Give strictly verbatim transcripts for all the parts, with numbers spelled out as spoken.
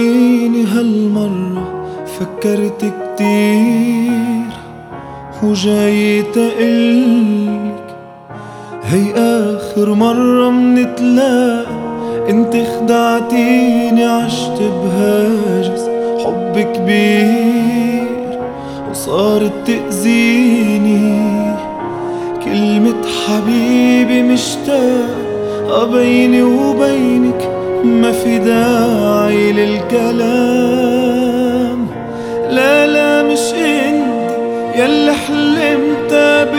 صدقيني هالمرة فكرت كتير وجاي تقلك هي آخر مرة منتلاقى. انت خدعتيني عشت بهاجس حب كبير وصارت تأذيني. كلمة حبيبي مشتاق بيني وبينك ما في داعي للكلام. لا لا مش انت يلي حلمت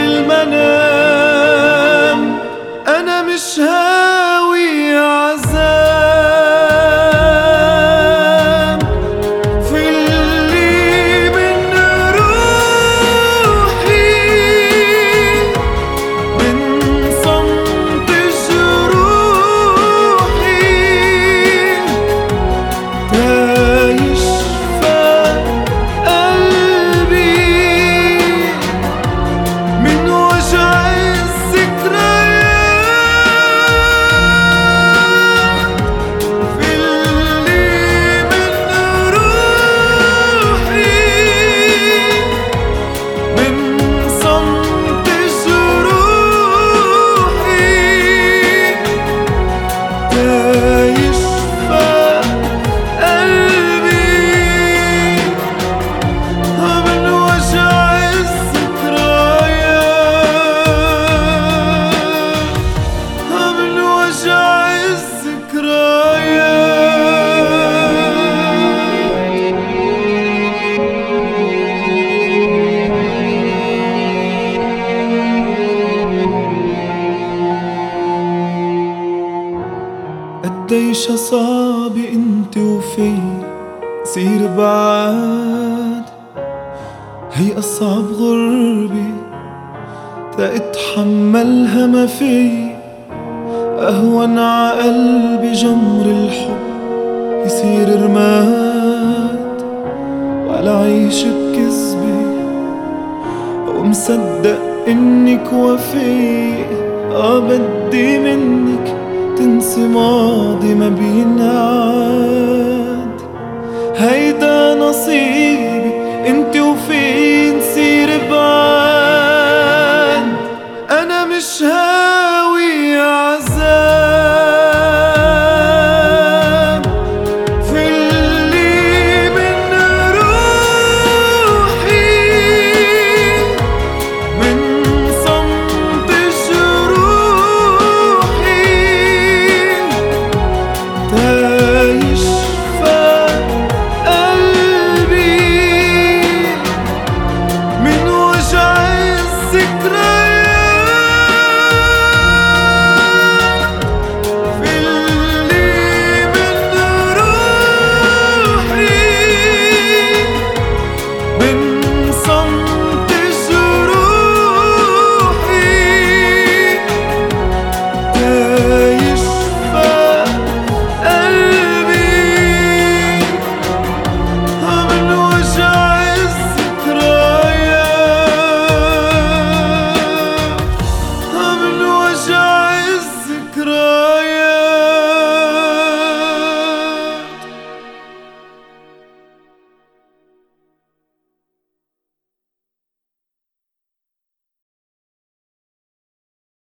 بالمنام. انا مش هاوي عذاب في اللي من روحي من صمت جروحي تعيش قلبي من وجع قديش صعب انت وفي نصير بعاد. هي أصعب غربة تأتحملها ما في. أهون ع قلبي جمر الحب يصير رماد ولا عيش بكذبة ومصدق انك وفي. اه بدي منك تنسي ماضي ما بينعاد. هيدا نصيبي انت وفي نصير بعاد. انا مش هاوي عذاب في اللي من روحي من صمت جروحي تعيش قلبي من وجع الذكريات في اللي من روحي من صمت جروحي.